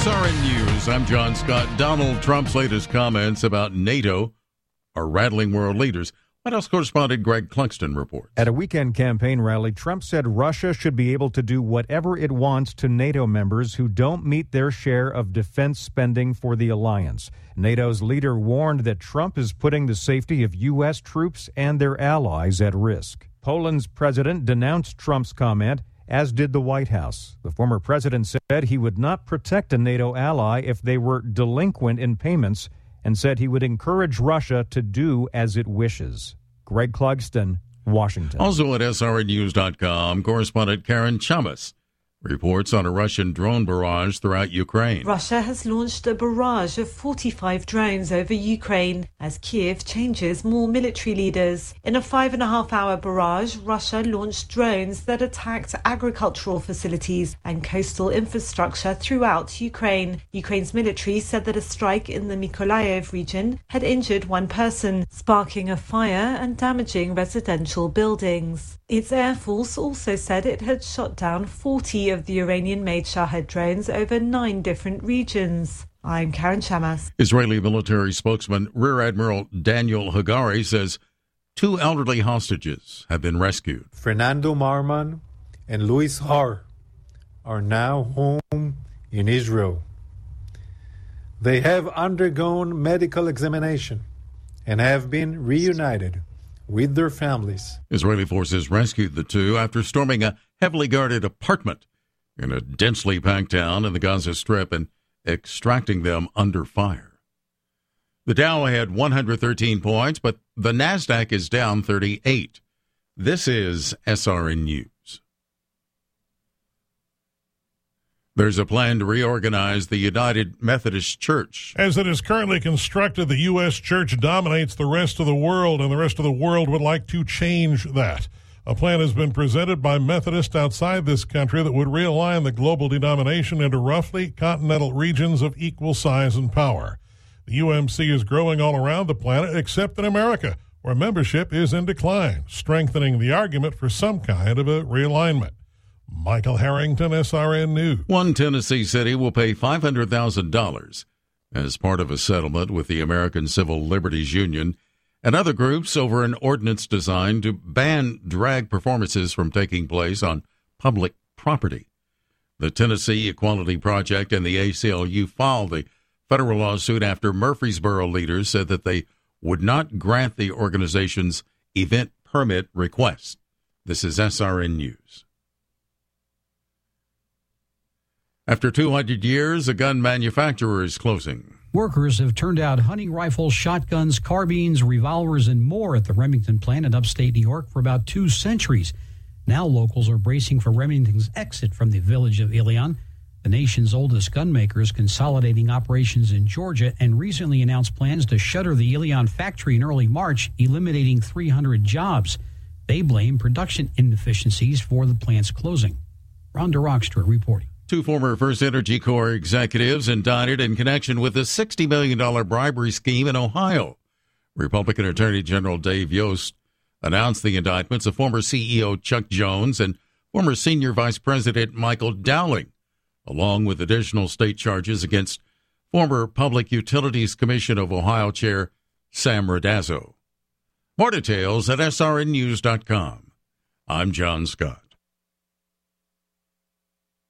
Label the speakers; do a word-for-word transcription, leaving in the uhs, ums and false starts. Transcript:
Speaker 1: S R N News, I'm John Scott. Donald Trump's latest comments about NATO are rattling world leaders. White House correspondent Greg Clugston reports.
Speaker 2: At a weekend campaign rally, Trump said Russia should be able to do whatever it wants to NATO members who don't meet their share of defense spending for the alliance. NATO's leader warned that Trump is putting the safety of U S troops and their allies at risk. Poland's president denounced Trump's comment, as did the White House. The former president said he would not protect a NATO ally if they were delinquent in payments, and said he would encourage Russia to do as it wishes. Greg Clugston, Washington.
Speaker 1: Also at S R N news dot com, correspondent Karen Chamas reports on a Russian drone barrage throughout Ukraine.
Speaker 3: Russia has launched a barrage of forty-five drones over Ukraine as Kiev changes more military leaders. In a five and a half hour barrage, Russia launched drones that attacked agricultural facilities and coastal infrastructure throughout Ukraine. Ukraine's military said that a strike in the Mykolaiv region had injured one person, sparking a fire and damaging residential buildings. Its air force also said it had shot down forty of the Iranian-made Shahed drones over nine different regions. I'm Karen Chamas.
Speaker 1: Israeli military spokesman Rear Admiral Daniel Hagari says two elderly hostages have been rescued.
Speaker 4: Fernando Marman and Luis Har are now home in Israel. They have undergone medical examination and have been reunited with their families.
Speaker 1: Israeli forces rescued the two after storming a heavily guarded apartment in a densely packed town in the Gaza Strip and extracting them under fire. The Dow had one hundred thirteen points, but the NASDAQ is down thirty-eight. This is S R N News. There's a plan to reorganize the United Methodist Church.
Speaker 5: As it is currently constructed, the U S church dominates the rest of the world, and the rest of the world would like to change that. A plan has been presented by Methodists outside this country that would realign the global denomination into roughly continental regions of equal size and power. The U M C is growing all around the planet except in America, where membership is in decline, strengthening the argument for some kind of a realignment. Michael Harrington, S R N News.
Speaker 1: One Tennessee city will pay five hundred thousand dollars as part of a settlement with the American Civil Liberties Union and other groups over an ordinance designed to ban drag performances from taking place on public property. The Tennessee Equality Project and the A C L U filed the federal lawsuit after Murfreesboro leaders said that they would not grant the organization's event permit request. This is S R N News. After two hundred years, a gun manufacturer is closing.
Speaker 6: Workers have turned out hunting rifles, shotguns, carbines, revolvers, and more at the Remington plant in upstate New York for about two centuries. Now locals are bracing for Remington's exit from the village of Ilion. The nation's oldest gun maker is consolidating operations in Georgia and recently announced plans to shutter the Ilion factory in early March, eliminating three hundred jobs. They blame production inefficiencies for the plant's closing. Rhonda Rockstra reporting.
Speaker 1: Two former First Energy Corps executives indicted in connection with a sixty million dollars bribery scheme in Ohio. Republican Attorney General Dave Yost announced the indictments of former C E O Chuck Jones and former Senior Vice President Michael Dowling, along with additional state charges against former Public Utilities Commission of Ohio Chair Sam Randazzo. More details at S R N news dot com. I'm John Scott.